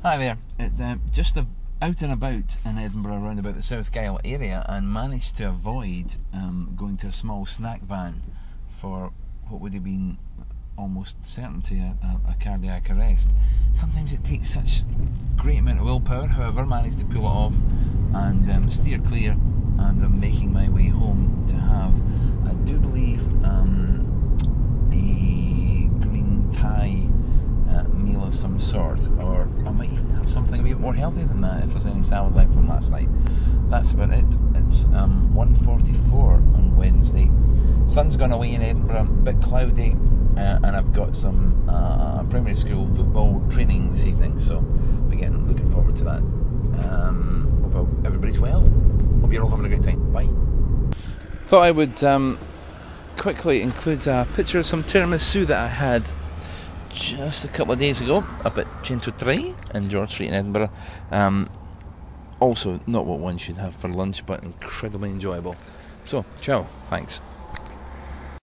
Hi there. Just out and about in Edinburgh, around about the South Gyle area, and managed to avoid going to a small snack van for what would have been almost certainty a cardiac arrest. Sometimes it takes such great amount of willpower. However, managed to pull it off and steer clear, and I'm making my way home to have, I do believe, a green Thai meal of some sort, or I might even have something a bit more healthy than that if there's any salad left from last night. That's about it. It's 1:44 on Wednesday. Sun's gone away in Edinburgh, a bit cloudy, and I've got some primary school football training this evening, so again, looking forward to that. Hope everybody's well. Hope you're all having a great time. Bye. Thought I would quickly include a picture of some tiramisu that I had just a couple of days ago up at Centro 3 in George Street in Edinburgh. Also, not what one should have for lunch, but incredibly enjoyable. So, ciao, thanks.